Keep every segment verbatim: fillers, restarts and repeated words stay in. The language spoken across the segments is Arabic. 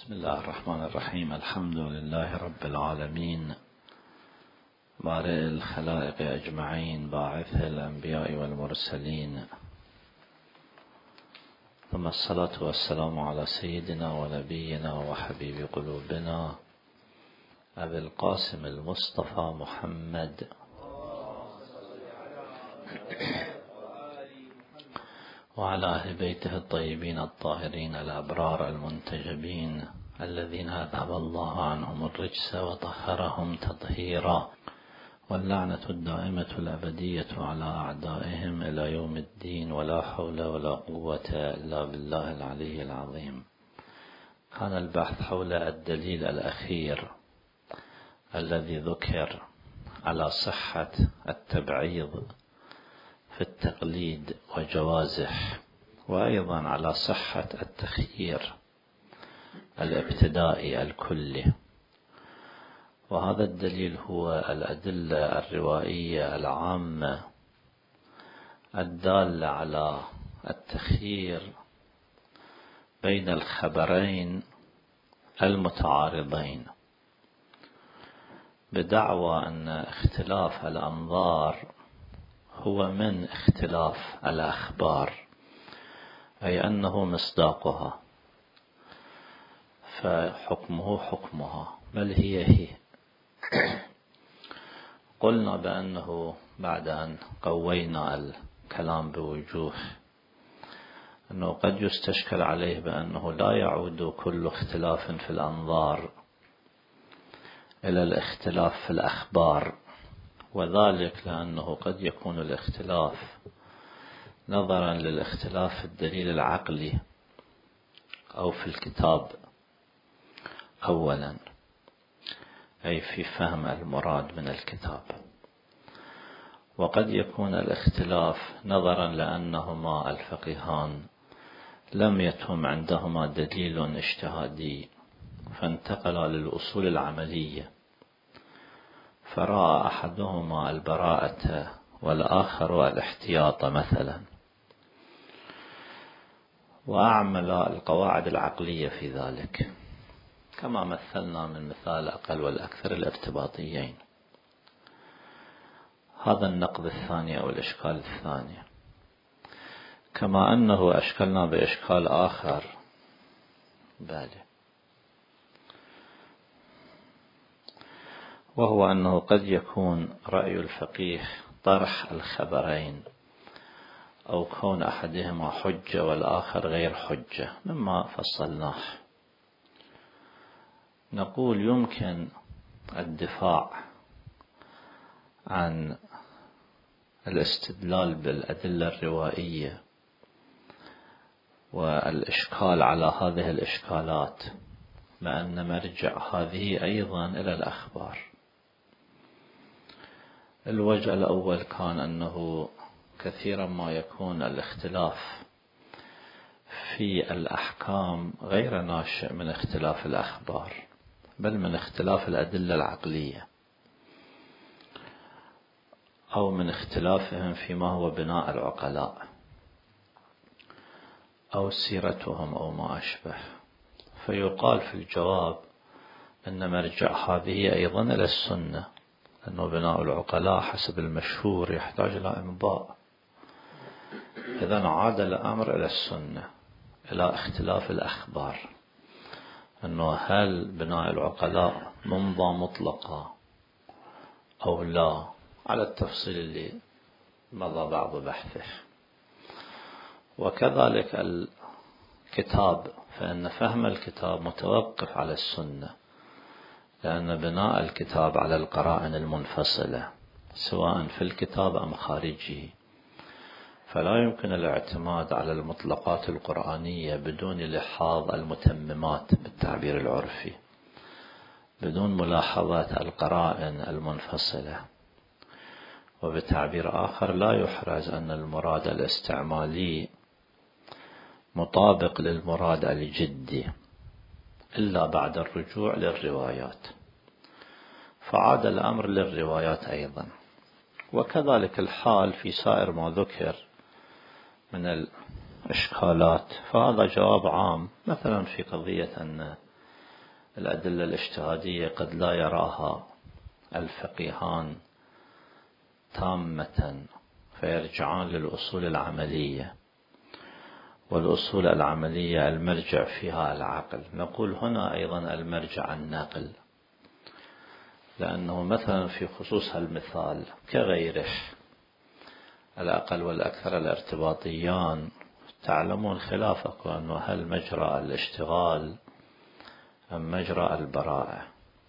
بسم الله الرحمن الرحيم. الحمد لله رب العالمين، بارئ الخلائق أجمعين، باعث الأنبياء والمرسلين، ثم الصلاة والسلام على سيدنا ونبينا وحبيب قلوبنا أبي القاسم المصطفى محمد وعلى أهل بيته الطيبين الطاهرين الأبرار المنتجبين الذين أذهب الله عنهم الرجس وطهرهم تطهيرا، واللعنة الدائمة الأبدية على أعدائهم إلى يوم الدين، ولا حول ولا قوة إلا بالله العلي العظيم. كان البحث حول الدليل الأخير الذي ذكر على صحة التبعيض في التقليد وجوازه، وأيضا على صحة التخيير الابتدائي الكلي. وهذا الدليل هو الأدلة الروائية العامة الدالة على التخيير بين الخبرين المتعارضين، بدعوى أن اختلاف الأنظار هو من اختلاف الأخبار، أي أنه مصداقها، فحكمه حكمها، بل هي هي. قلنا بأنه بعد أن قوينا الكلام بوجوه أنه قد يستشكل عليه بأنه لا يعود كل اختلاف في الأنظار إلى الاختلاف في الأخبار، وذلك لأنه قد يكون الاختلاف نظرا للاختلاف في الدليل العقلي أو في الكتاب أولا، أي في فهم المراد من الكتاب، وقد يكون الاختلاف نظرا لأنهما الفقيهان لم يتم عندهما دليل اجتهادي فانتقلا للأصول العملية، فرأى أحدهما البراءة والآخر الاحتياط مثلا، وأعمل القواعد العقلية في ذلك، كما مثلنا من مثال الأقل والأكثر الارتباطيين. هذا النقد الثاني أو الإشكال الثاني. كما أنه أشكلنا بإشكال آخر بالي، وهو أنه قد يكون رأي الفقيه طرح الخبرين أو كون أحدهما حجة والآخر غير حجة مما فصلناه. نقول يمكن الدفاع عن الاستدلال بالأدلة الروائية والإشكال على هذه الإشكالات بأن مرجع هذه أيضا إلى الأخبار. الوجه الأول كان أنه كثيرا ما يكون الاختلاف في الأحكام غير ناشئ من اختلاف الأخبار، بل من اختلاف الأدلة العقلية، أو من اختلافهم فيما هو بناء العقلاء أو سيرتهم أو ما أشبه. فيقال في الجواب أن مرجع هذه أيضا إلى السنة، أنه بناء العقلاء حسب المشهور يحتاج إلى إنباء. إذن عاد الأمر إلى السنة، إلى اختلاف الأخبار، أنه هل بناء العقلاء منضى مطلقة أو لا، على التفصيل اللي مضى بعض بحثه. وكذلك الكتاب، فإن فهم الكتاب متوقف على السنة، لأن بناء الكتاب على القرائن المنفصلة سواء في الكتاب أم خارجه، فلا يمكن الاعتماد على المطلقات القرآنية بدون لحاظ المتممات بالتعبير العرفي، بدون ملاحظة القرائن المنفصلة. وبتعبير آخر لا يحرز أن المراد الاستعمالي مطابق للمراد الجدي إلا بعد الرجوع للروايات، فعاد الأمر للروايات أيضا. وكذلك الحال في سائر ما ذكر من الإشكالات، فهذا جواب عام. مثلا في قضية أن الأدلة الاجتهادية قد لا يراها الفقيهان تامة فيرجعان للأصول العملية، والأصول العملية المرجع فيها العقل. نقول هنا أيضا المرجع النقل، لأنه مثلا في خصوص المثال كغيره الأقل والأكثر الارتباطيان تعلمون خلافك، أنه هل مجرى الاشتغال أم مجرى البراءة.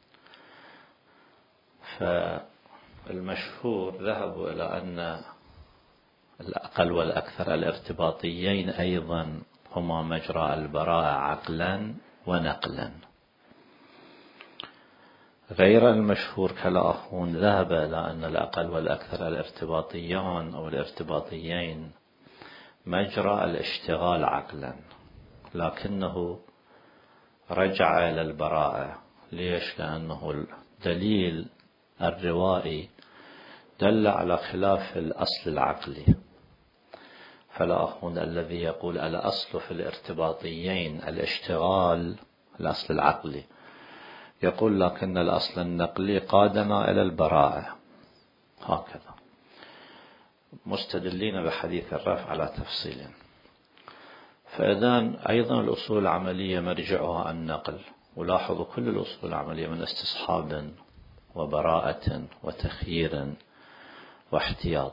فالمشهور ذهبوا إلى أن الأقل والأكثر الارتباطيين أيضا هما مجرى البراءة عقلا ونقلا. غير المشهور كالآخرون ذهب إلى أن الأقل والأكثر الارتباطيان أو الارتباطيين مجرى الاشتغال عقلا، لكنه رجع إلى البراءة. ليش؟ لأنه الدليل الروائي دل على خلاف الأصل العقلي. فالآخرون الذي يقول الأصل في الارتباطيين الاشتغال الأصل العقلي، يقول لكن الأصل النقلي قادنا إلى البراءة، هكذا مستدلين بحديث الرفع على تفصيل. فإذن أيضا الأصول العملية مرجعها النقل. ولاحظوا كل الأصول العملية من استصحاب وبراءة وتخيير واحتياط.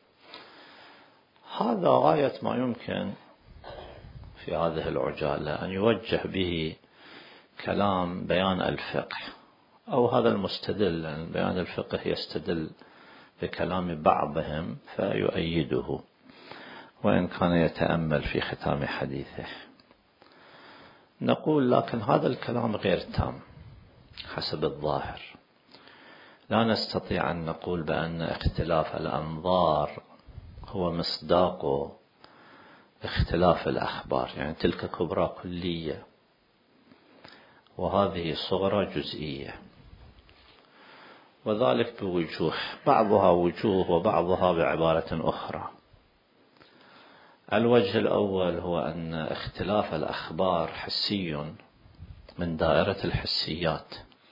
هذا غاية ما يمكن في هذه العجالة أن يوجه به كلام بيان الفقه، أو هذا المستدل، يعني بيان الفقه يستدل بكلام بعضهم فيؤيده وإن كان يتأمل في ختام حديثه. نقول لكن هذا الكلام غير تام حسب الظاهر. لا نستطيع أن نقول بأن اختلاف الأنظار هو مصداق اختلاف الأخبار، يعني تلك كبرى كلية وهذه صغرى جزئية، وذلك بوجوه، بعضها وجوه وبعضها بعبارة أخرى. الوجه الأول هو أن اختلاف الأخبار حسي من دائرة الحسيات،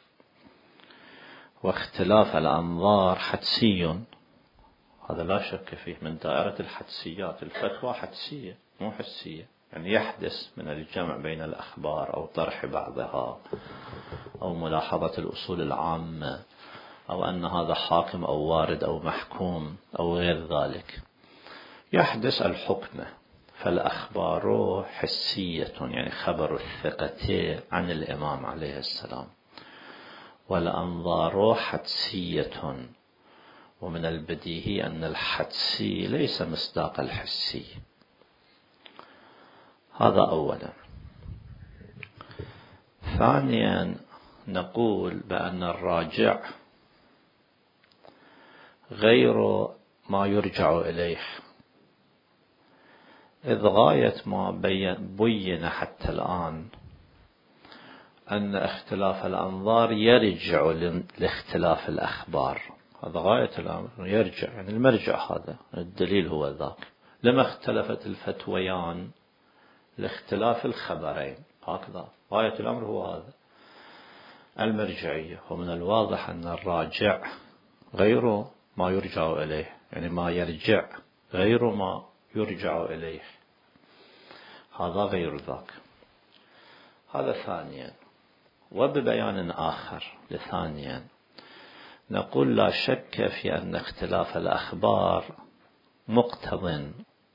واختلاف الأنظار حدسي، هذا لا شك فيه، من دائرة الحدسيات. الفتوى حدسية مو حسية، يعني يحدث من الجمع بين الأخبار أو طرح بعضها أو ملاحظة الأصول العامة أو أن هذا حاكم أو وارد أو محكوم أو غير ذلك، يحدث الحكم. فالأخبار حسية، يعني خبر الثقة عن الإمام عليه السلام، والأنظار حدسية، ومن البديهي أن الحدسي ليس مصداق الحسي. هذا أولا. ثانيا نقول بأن الراجع غير ما يرجع إليه، إذ غاية ما بين حتى الآن أن اختلاف الأنظار يرجع لاختلاف الأخبار. هذا غاية الأمر، يرجع، يعني المرجع هذا الدليل هو ذاك. لما اختلفت الفتويان لاختلاف الخبرين، هكذا غاية الأمر هو هذا المرجعية. ومن الواضح أن الراجع غير ما يرجع إليه، يعني ما يرجع غير ما يرجع إليه، هذا غير ذاك. هذا ثانيا. وببيان آخر لثانيا نقول لا شك في أن اختلاف الأخبار مقتضٍ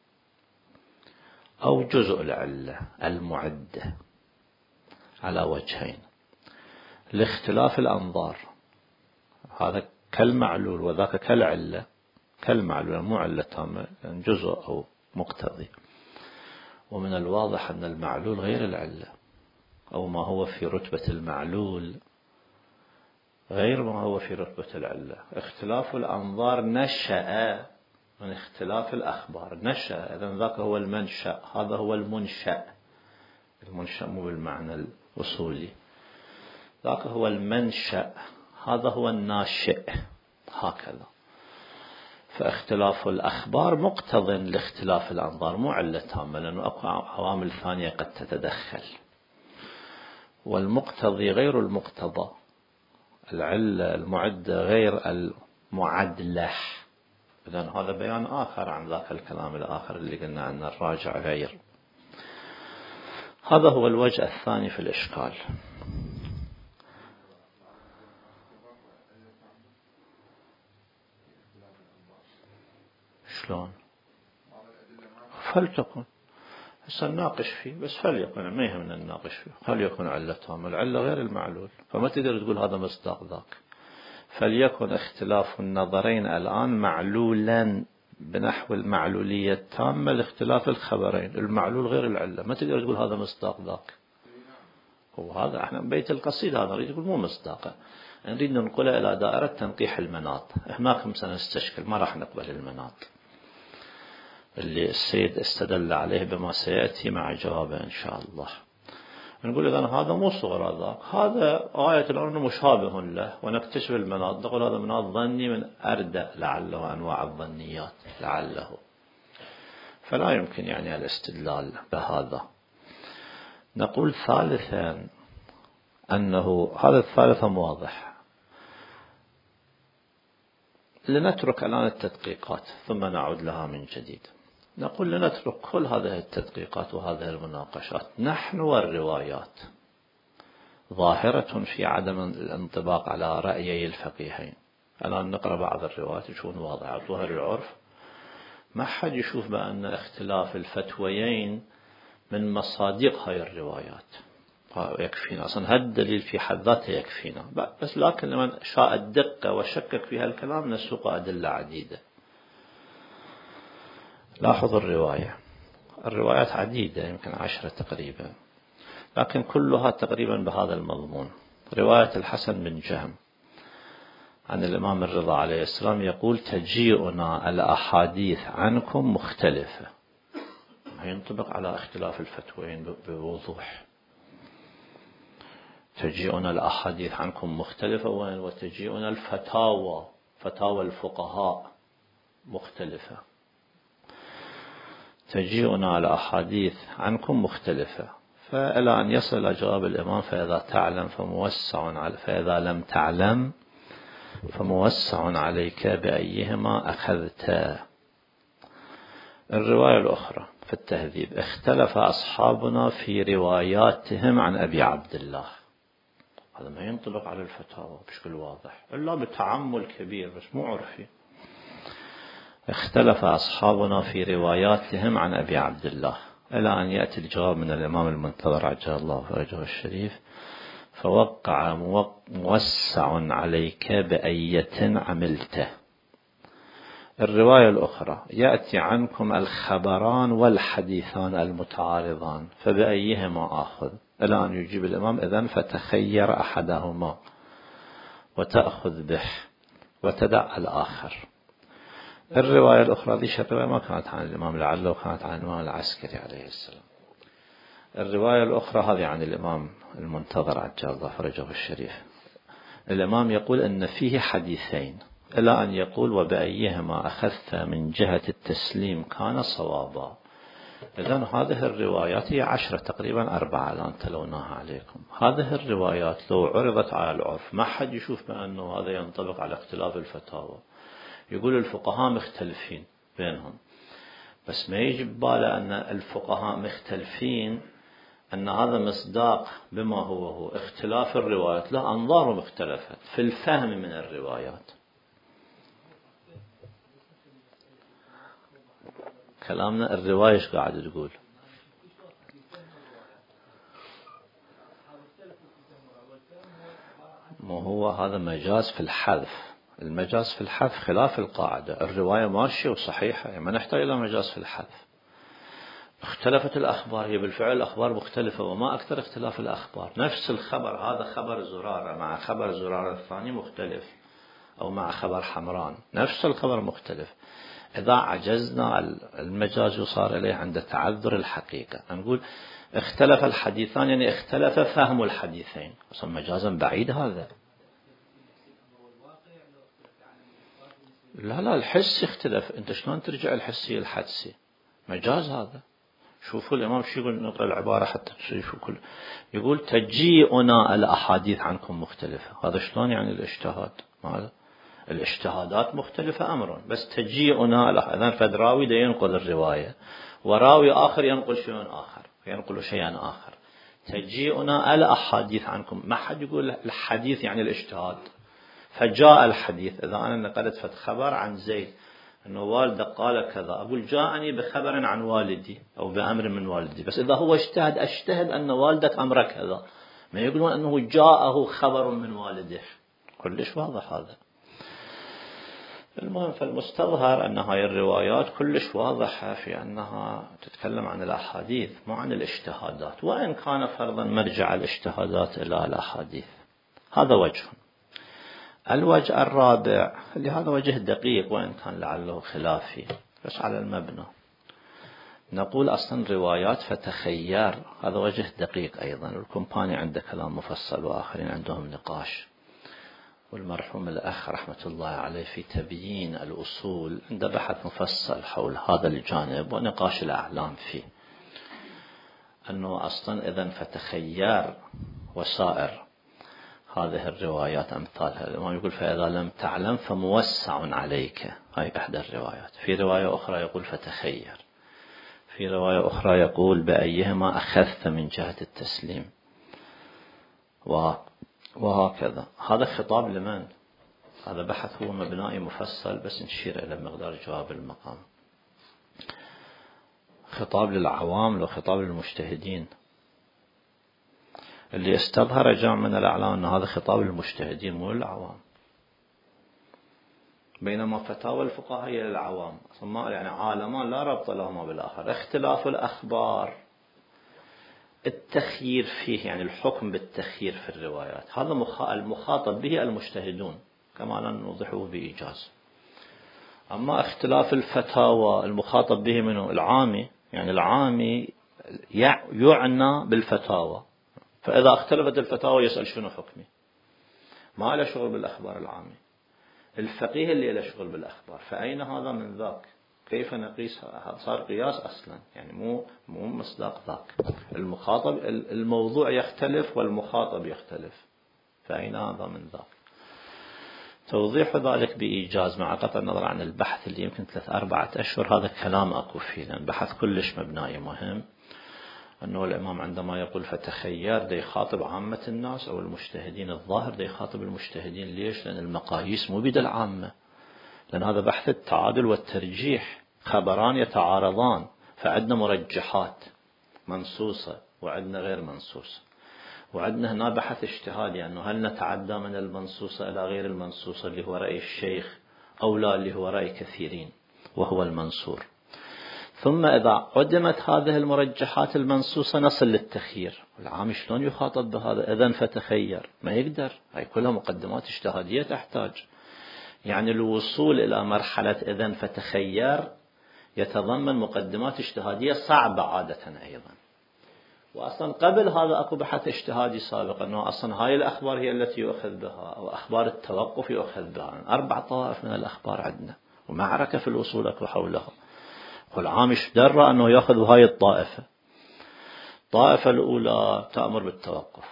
أو جزء العلة المعدة على وجهين. لاختلاف الأنظار، هذا كالمعلول وذاك كالعلة، كالمعلول مو علة تامة، يعني جزء أو مقتضي. ومن الواضح أن المعلول غير العلة، أو ما هو في رتبة المعلول غير ما هو في رتبة العلة. اختلاف الأنظار نشأ من اختلاف الأخبار، نشأ، إذن ذاك هو المنشأ، هذا هو المنشأ. المنشأ مو بالمعنى الأصولي، ذاك هو المنشأ، هذا هو الناشئ، هكذا. فاختلاف الأخبار مقتضٍ لاختلاف الأنظار، مو علة تامة، لأنه أكو عوامل ثانية قد تتدخل. والمقتضي غير المقتضى، العلة المعدة غير المعدلة. إذن هذا بيان آخر عن ذاك الكلام الآخر اللي قلنا أن الراجع غير. هذا هو الوجه الثاني في الإشكال. شلون؟ فلتكن هسه نناقش فيه، بس فليكن، ما يهمنا نناقش فيه، فليكن علة تامة، العلة غير المعلول، فما تقدر تقول هذا مصداق ذاك. فليكن اختلاف النظرين الآن معلولا بنحو المعلولية التامة لاختلاف الخبرين، المعلول غير العلة، ما تقدر تقول هذا مصداق ذاك. وهذا احنا بيت القصيد هذا نريد نقول مو مصداقه، نريد ننقله إلى دائرة تنقيح المناط. هناك سنستشكل، ما راح نقبل المناط اللي السيد استدل عليه بما سيأتي مع جوابه إن شاء الله. نقول إذن هذا مو صغر ذاك، هذا آية الأمر مشابه له، ونكتشف المناط، نقول هذا مناط ظني من أردى لعله أنواع الظنيات لعله، فلا يمكن يعني الاستدلال بهذا. نقول ثالثا أنه هذا الثالثة واضح. لنترك الآن التدقيقات ثم نعود لها من جديد. نقول لنترك كل هذه التدقيقات وهذه المناقشات، نحن والروايات ظاهرة في عدم الانطباق على رأيي الفقيهين. الآن نقرأ بعض الروايات يشوفون واضحة ظهر العرف، ما حد يشوف بأن اختلاف الفتويين من مصادق هاي الروايات، يكفينا أصلا، هذا الدليل في حد ذاته يكفينا. بس لكن لمن شاء الدقة وشكك في هالكلام نسوق أدلة عديدة. لاحظوا الرواية، الروايات عديدة يمكن عشرة تقريبا، لكن كلها تقريبا بهذا المضمون. رواية الحسن بن جهم عن الإمام الرضا عليه السلام يقول: تجيئنا الأحاديث عنكم مختلفة. ينطبق على اختلاف الفتوين بوضوح. تجيئنا الأحاديث عنكم مختلفة، وتجيئنا الفتاوى، فتاوى الفقهاء مختلفة. تجيئنا الأحاديث عنكم مختلفة، فإلى أن يصل إلى جواب الإمام: فإذا تعلم فموسع، فإذا لم تعلم فموسع عليك بأيهما أخذت. الرواية الأخرى في التهذيب: اختلف أصحابنا في رواياتهم عن أبي عبد الله. هذا ما ينطبق على الفتاوى بشكل واضح إلا بتعمل كبير، بس مو عرفي. اختلف أصحابنا في رواياتهم عن أبي عبد الله، إلى أن يأتي الجواب من الإمام المنتظر عجل الله فرجه الشريف: فوقع موسع عليك بأية عملته. الرواية الأخرى: يأتي عنكم الخبران والحديثان المتعارضان، فبأيهما آخذ؟ إلى أن يجيب الإمام: إذن فتخير أحدهما وتأخذ به وتدع الآخر. الرواية الأخرى ذيش الرواية ما كانت عن الإمام لعله، وكانت عن الإمام العسكري عليه السلام. الرواية الأخرى هذه عن الإمام المنتظر عجل الله فرجه الشريف. الإمام يقول أن فيه حديثين، إلى أن يقول: وبأيهما أخذت من جهة التسليم كان صوابا. إذن هذه الروايات هي عشرة تقريبا، أربعة الآن تلوناها عليكم. هذه الروايات لو عرضت على العرف ما حد يشوف بأنه هذا ينطبق على اختلاف الفتاوى. يقول الفقهاء مختلفين بينهم، بس ما يجي بباله أن الفقهاء مختلفين أن هذا مصداق بما هو هو اختلاف الروايات. لا، أنظارهم اختلفت في الفهم من الروايات. كلامنا الرواية ايش قاعد تقول؟ ما هو هذا مجاز في الحذف. المجاز في الحذف خلاف القاعدة. الرواية ماشية وصحيحة، يعني ما نحتاج إلى مجاز في الحذف. اختلفت الأخبار، هي بالفعل الأخبار مختلفة، وما أكثر اختلاف الأخبار. نفس الخبر، هذا خبر زرارة مع خبر زرارة الثاني مختلف، أو مع خبر حمران، نفس الخبر مختلف. إذا عجزنا المجاز يصار إليه عند تعذر الحقيقة. نقول اختلف الحديثان، يعني اختلف فهم الحديثين، أصلا مجازا بعيد هذا. لا لا، الحس اختلف. أنت شلون ترجع الحسي الحدسي؟ مجاز هذا. شوفوا الإمام شو يقول، نقرأ العبارة حتى تشوفوا كل. يقول تجيئنا الأحاديث عنكم مختلفة. هذا شلون يعني الاجتهاد؟ ماذا؟ الاجتهادات مختلفة أمر، بس تجيئنا الأحاديث. فدراوي ده ينقل الرواية وراوي آخر ينقل شيء آخر، ينقل شيئا آخر. تجيئنا الأحاديث عنكم، ما حد يقول الحديث يعني الاجتهاد. فجاء الحديث، إذا أنا نقلت فت خبر عن زيد أنه والده قال كذا، أقول جاءني بخبر عن والدي أو بأمر من والدي. بس إذا هو اجتهد أجتهد أن والدك أمر كذا، ما يقولون أنه جاءه خبر من والده. كلش واضح هذا. المهم فالمستظهر أن هاي الروايات كلش واضحة في أنها تتكلم عن الأحاديث مو عن الاجتهادات، وإن كان فرضا مرجع الاجتهادات إلى الأحاديث. هذا وجه. الوجه الرابع اللي هذا وجه دقيق وإن كان لعله خلافي بس على المبنى، نقول أصلا روايات فتخير، هذا وجه دقيق أيضا. الكومباني عنده كلام مفصل وآخرين عندهم نقاش، والمرحوم الأخ رحمة الله عليه في تبيين الأصول عنده بحث مفصل حول هذا الجانب ونقاش الأعلام فيه، أنه أصلا إذن فتخير وسائر هذه الروايات أمثالها. الإمام يقول فإذا لم تعلم فموسع عليك، هاي إحدى الروايات. في رواية أخرى يقول فتخير، في رواية أخرى يقول بأيهما أخذت من جهة التسليم، وهكذا. هذا خطاب لمن؟ هذا بحث هو مبنائي مفصل بس نشير إلى مقدار جواب المقام. خطاب للعوام لو خطاب للمجتهدين؟ اللي استظهر جمع من الأعلام أن هذا خطاب للمجتهدين مو للعوام، بينما فتاوى الفقهاء هي للعوام. ثم يعني عالمان لا ربط لهما بالآخر. اختلاف الأخبار التخيير فيه، يعني الحكم بالتخيير في الروايات، هذا المخاطب به المجتهدون كما نوضحه بإيجاز. أما اختلاف الفتاوى المخاطب به منه العامي، يعني العامي يعنى بالفتاوى، فإذا اختلفت الفتاوى يسأل شنو حكمي، ما له شغل بالأخبار العامي. الفقيه اللي له شغل بالأخبار، فأين هذا من ذاك؟ كيف نقيس؟ صار قياس أصلا، يعني مو مو مصداق ذاك. المخاطب الموضوع يختلف والمخاطب يختلف، فأين هذا من ذاك؟ توضيح ذلك بإيجاز مع قطع النظر عن البحث اللي يمكن ثلاث أربعة أشهر. هذا كلام أكو فيه، لأن بحث كلش مبنائي مهم. أنه الإمام عندما يقول فتخير ده يخاطب عامة الناس أو المجتهدين. الظاهر ده يخاطب المجتهدين. ليش؟ لأن المقاييس مو بيد العامة، لأن هذا بحث التعادل والترجيح، خبران يتعارضان، فعندنا مرجحات منصوصة وعندنا غير منصوصة، وعندنا هنا بحث اجتهادي يعني أنه هل نتعدى من المنصوصة إلى غير المنصوصة اللي هو رأي الشيخ أو لا اللي هو رأي كثيرين وهو المنصور. ثم إذا عدمت هذه المرجحات المنصوصة نصل للتخيير. العام شلون يخاطب بهذا؟ إذن فتخير، ما يقدر. هاي كلها مقدمات اجتهادية تحتاج، يعني الوصول إلى مرحلة إذن فتخير يتضمن مقدمات اجتهادية صعبة عادة أيضا. وأصلا قبل هذا أكو بحث اجتهادي سابق أنه أصلا هاي الأخبار هي التي يؤخذ بها، أو أخبار التوقف يؤخذ بها. أربع طوائف من الأخبار عندنا ومعركة في الوصول أكو حولها. والعامش درى أنه يأخذ هاي الطائفة. الطائفة الأولى تأمر بالتوقف.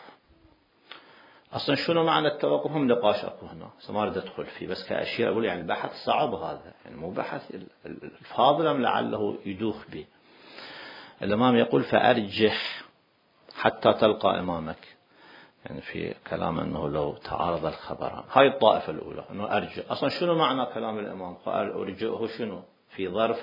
أصلا شنو معنى التوقف؟ هم نقاش أكو هنا ما أريد أدخل فيه، بس كأشياء أقول يعني البحث صعب هذا، يعني مو بحث الفاضل لعله يدوخ به. الإمام يقول فأرجح حتى تلقى إمامك، يعني في كلام أنه لو تعارض الخبران. هاي الطائفة الأولى أنه أرجع. أصلا شنو معنى كلام الإمام؟ قال أرجعه شنو؟ في ظرف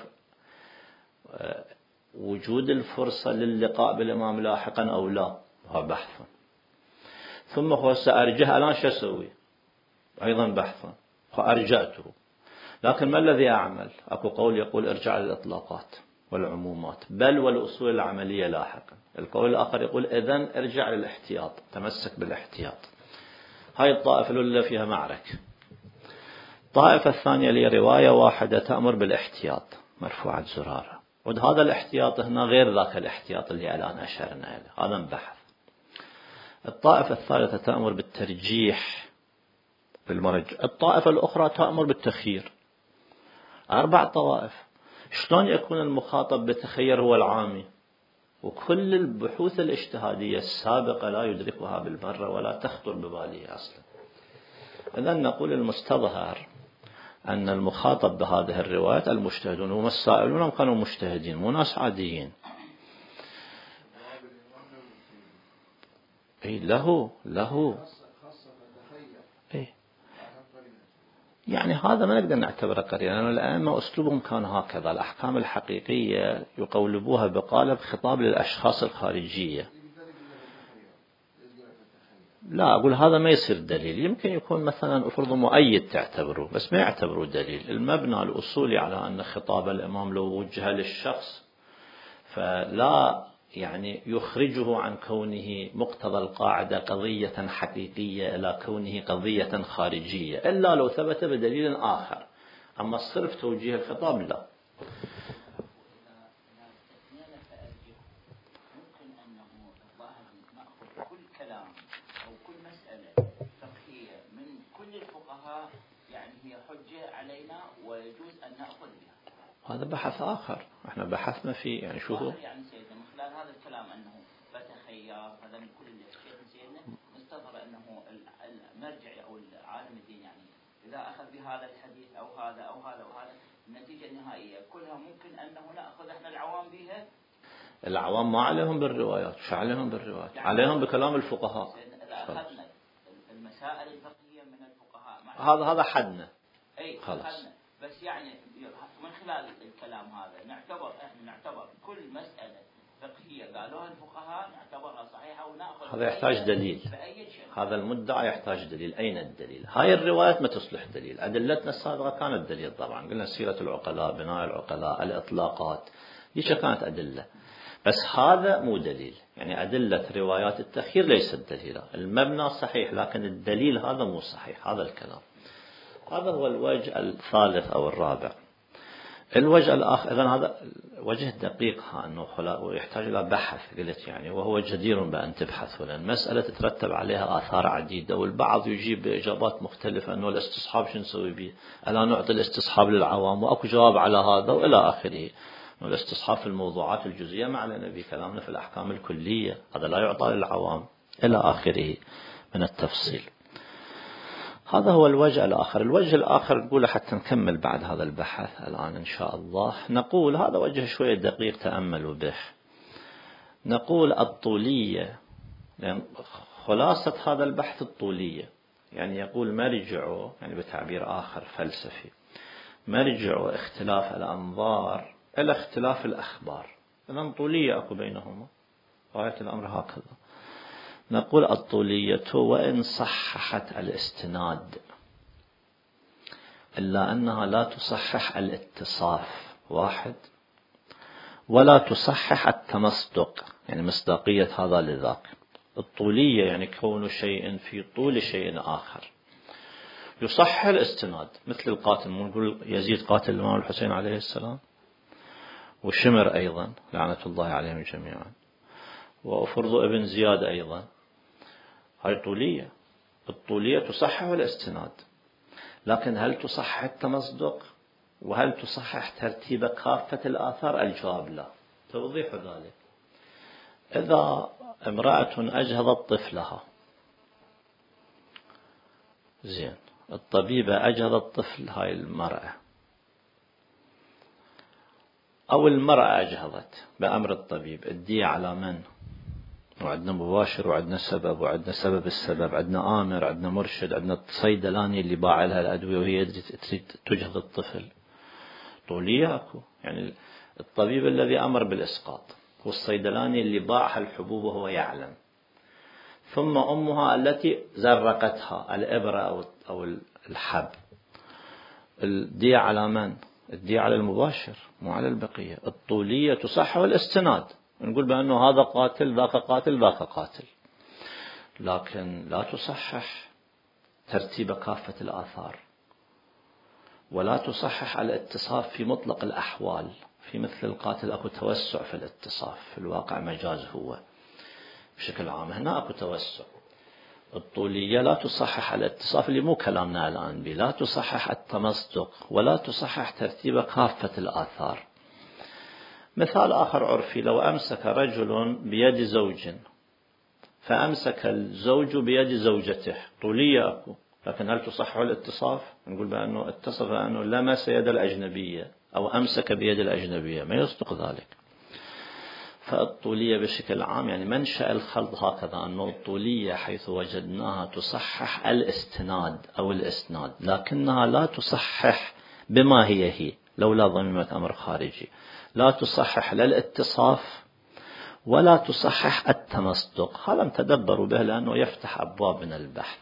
وجود الفرصة للقاء بالإمام لاحقا أو لا، هذا بحث. ثم هو سأرجع الآن شو أسوي؟ أيضا بحث. فأرجعته، لكن ما الذي أعمل؟ أكو قول يقول ارجع للإطلاقات والعمومات بل والأصول العملية لاحقا. القول الآخر يقول إذن ارجع للاحتياط، تمسك بالاحتياط. هاي الطائفة الأولى فيها معركة. الطائفة الثانية لي رواية واحدة تأمر بالاحتياط مرفوعة زرارة، وهذا الاحتياط هنا غير ذاك الاحتياط اللي الآن أشرنا إليه، هذا بحث. الطائفة الثالثة تأمر بالترجيح بالمرجع. الطائفة الأخرى تأمر بالتخيير. أربع طوائف. شلون يكون المخاطب بالتخيير هو العامي؟ وكل البحوث الاجتهادية السابقة لا يدركها بالمرة ولا تخطر بباله أصلا. إذن نقول المستظهر أن المخاطب بهذه الروايات المجتهدون، هم السائلون كانوا مجتهدين مو ناس عاديين. إيه له له إيه يعني هذا ما نقدر نعتبره قرينة، لأن الأئمة أسلوبهم كان هكذا، الأحكام الحقيقية يقولبوها بقالب خطاب للأشخاص الخارجية. لا أقول هذا ما يصير دليل، يمكن يكون مثلا أفرض مؤيد تعتبره بس ما يعتبره دليل. المبنى الأصولي على أن خطاب الإمام لو وجه للشخص فلا يعني يخرجه عن كونه مقتضى القاعدة قضية حقيقية إلى كونه قضية خارجية، إلا لو ثبت بدليل آخر. أما الصرف توجيه الخطاب لا. هذا بحث آخر، احنا بحثنا فيه يعني شو هو يعني سيدنا من خلال هذا الكلام أنه فتخير هذا من كل الشيء سيدنا مستظهر أنه المرجع أو العالم الدين يعني إذا أخذ بهذا الحديث أو هذا أو هذا أو هذا النتيجة النهائية كلها ممكن أنه نأخذ احنا العوام بها. العوام ما عليهم بالروايات، شو عليهم بالروايات؟ يعني عليهم بكلام الفقهاء. إذا أخذنا المسائل الفقهية من الفقهاء هذا هذا حدنا. أي خلاص. بس يعني من خلال الكلام هذا نعتبر احنا نعتبر كل مسألة فقهية قالوها الفقهاء نعتبرها صحيحة ونأخذ. هذا يحتاج دليل. هذا المدعى يحتاج دليل. أين الدليل؟ هاي الروايات ما تصلح دليل. أدلتنا السابقة كانت دليل طبعا، قلنا سيرة العقلاء، بناء العقلاء، الإطلاقات، ليش كانت أدلة. بس هذا مو دليل، يعني أدلة روايات التخيير ليست دليلا. المبنى صحيح لكن الدليل هذا مو صحيح. هذا الكلام هذا هو الوجه الثالث أو الرابع. الوجه الآخر إذن هذا وجه دقيق أنه ويحتاج إلى بحث قلت يعني، وهو جدير بأن تبحث، لأن مسألة تترتب عليها آثار عديدة، والبعض يجيب بإجابات مختلفة أنه الاستصحاب شو نسوي به، ألا نعطي الاستصحاب للعوام، وأكو جواب على هذا وإلى آخره. الاستصحاب في الموضوعات الجزئية ما علينا به، كلامنا في الأحكام الكلية هذا لا يعطى للعوام إلى آخره من التفصيل. هذا هو الوجه الآخر. الوجه الآخر نقول حتى نكمل بعد هذا البحث الآن إن شاء الله، نقول هذا وجه شوية دقيق تأملوا به. نقول الطولية، يعني خلاصة هذا البحث الطولية، يعني يقول مرجعه يعني بتعبير آخر فلسفي، مرجعه اختلاف الأنظار إلى اختلاف الأخبار. إذن طولية أكو بينهما، غاية الأمر هكذا. نقول الطولية وإن صححت الاستناد إلا أنها لا تصحح الاتصاف واحد، ولا تصحح التمصدق يعني مصداقية هذا لذاك. الطولية يعني كون شيء في طول شيء آخر، يصحح الاستناد مثل القاتل، نقول يزيد قاتل الإمام الحسين عليه السلام، وشمر أيضا لعنة الله عليهم جميعا، وفرض ابن زياد أيضا. هاي طولية. الطولية تصحح الاستناد، لكن هل تصحح التمصدق وهل تصحح ترتيب كافة الآثار؟ الجواب لا. توضيح ذلك، إذا امرأة أجهضت طفلها، زين، الطبيبة أجهضت طفل هاي المرأة، أو المرأة أجهضت بأمر الطبيب، الدية على من؟ وعندنا مباشر وعندنا سبب وعندنا سبب السبب، عندنا آمر، عندنا مرشد، عندنا الصيدلاني اللي باع لها الأدوية وهي تريد تجهض الطفل. طولية أكو، يعني الطبيب الذي أمر بالإسقاط، والصيدلاني اللي باعها الحبوب وهو يعلم، ثم أمها التي زرقتها الإبرة أو أو الحب. الدية على من؟ الدية على المباشر مو على البقية. الطولية تصحح الاستناد، نقول بأنه هذا قاتل ذاك قاتل ذاك قاتل، لكن لا تصحح ترتيب كافة الآثار، ولا تصحح الاتصاف في مطلق الأحوال. في مثل القاتل أكو توسع في الاتصاف، في الواقع مجاز هو بشكل عام، هنا أكو توسع. الطولية لا تصحح الاتصاف اللي مو كلامنا الآن به، لا تصحح التمصدق، ولا تصحح ترتيب كافة الآثار. مثال آخر عرفي: لو أمسك رجل بيد زوج فأمسك الزوج بيد زوجته، طولية أكو، لكن هل تصح الاتصاف؟ نقول بأنه اتصف أنه لمس يد الأجنبية أو أمسك بيد الأجنبية، ما يصدق ذلك. فالطولية بشكل عام يعني منشأ الخلط هكذا، أنه الطولية حيث وجدناها تصحح الاستناد أو الإسناد، لكنها لا تصحح بما هي هي لولا ضميمة أمر خارجي، لا تصحح لا الاتصاف ولا تصحح التمصدق. هذا تدبروا به لأنه يفتح أبواب من البحث.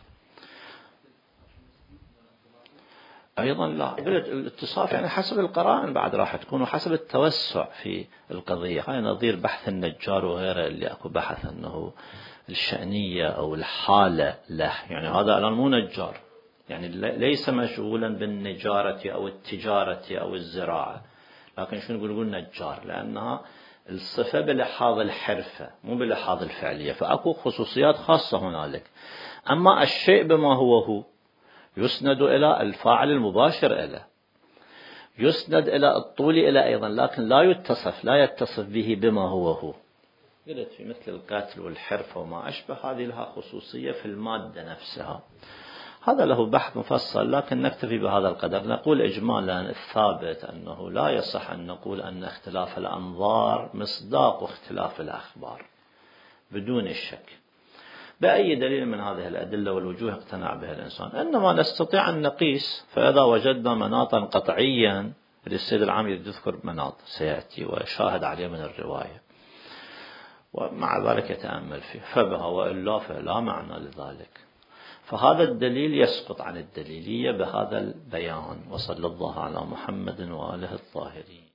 أيضا لا، الاتصاف يعني حسب القرائن بعد راح تكون وحسب التوسع في القضية. هاي نظير بحث النجار وغيره اللي أكو بحث أنه الشأنية أو الحالة له، يعني هذا الآن مو نجار، يعني ليس مشغولا بالنجارة أو التجارة أو الزراعة، لكن شو نقول نقول نجار، لأنها الصفة بلحاظ الحرفة مو بلحاظ الفعلية، فأكو خصوصيات خاصة هنالك. أما الشيء بما هو هو يسند إلى الفاعل المباشر إليه، يسند إلى الطول إلى أيضا، لكن لا يتصف لا يتصف به بما هو هو. قلت في مثل القتل والحرفة وما أشبه، هذه لها خصوصية في المادة نفسها. هذا له بحث مفصل، لكن نكتفي بهذا القدر. نقول إجمالا الثابت أنه لا يصح أن نقول أن اختلاف الأنظار مصداق اختلاف الأخبار بدون الشك بأي دليل من هذه الأدلة والوجوه اقتنع بها الإنسان، إنما نستطيع أن نقيس. فإذا وجدنا مناطا قطعيا، السيد العام يذكر مناط سيأتي ويشاهد عليه من الرواية ومع ذلك يتأمل فيه، فبها وإلا فلا معنى لذلك. فهذا الدليل يسقط عن الدليلية بهذا البيان. وصلى الله على محمد وآله الطاهرين.